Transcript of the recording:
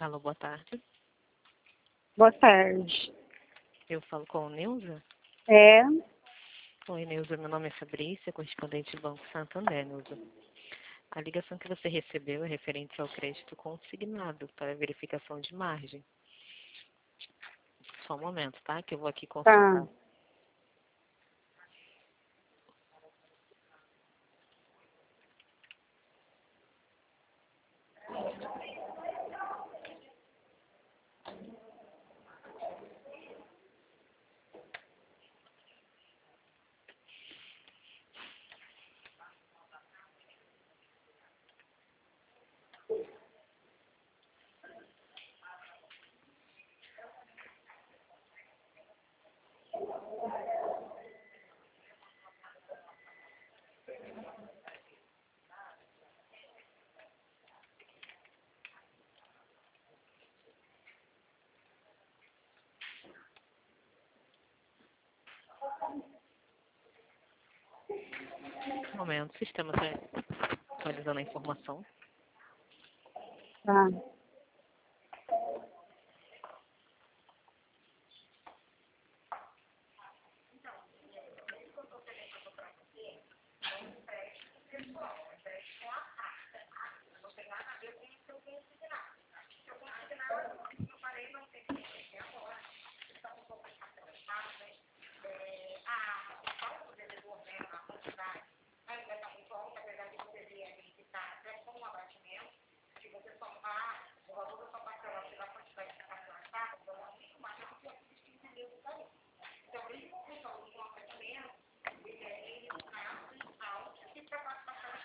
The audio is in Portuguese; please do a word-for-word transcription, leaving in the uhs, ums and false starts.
Alô, boa tarde. Boa tarde. Eu falo com a Neuza? É, Oi, Neuza, meu nome é Fabrícia, correspondente do Banco Santander, Neuza. A ligação que você recebeu é referente ao crédito consignado para verificação de margem. Só um momento, tá? Que eu vou aqui consultar. tá. Um momento, o sistema está atualizando a informação. Tá.